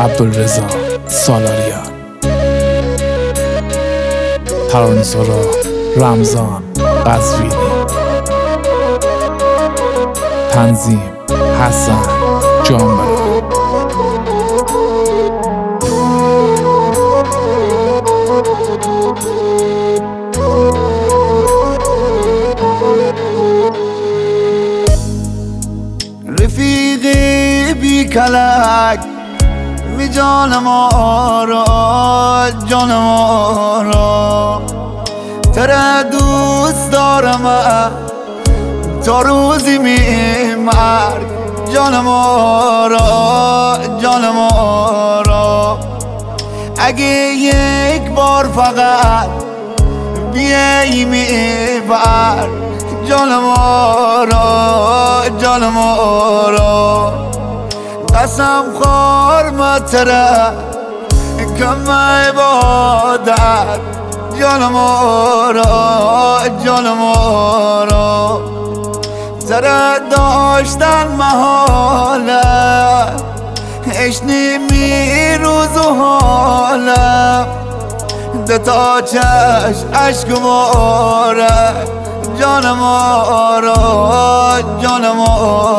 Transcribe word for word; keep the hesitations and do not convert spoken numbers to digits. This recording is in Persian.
عبدالرضا سالاریان. ترانه‌سرا رمضان قزوینی. تنظیم حسن جانبران. رفیقی بی کلک می جان ما را، جان ما را تره دوست دارم تا روزی می مرگ. جان ما را، جان ما را اگه یک بار فقط بیایی می بر. جان ما را، جان ما را قسم خور متره کم عبادت. جان ما را، جان ما را تره داشتن محاله، اشنی می روز و حاله ده تا چشم عشق باره. جان ما را، جان ما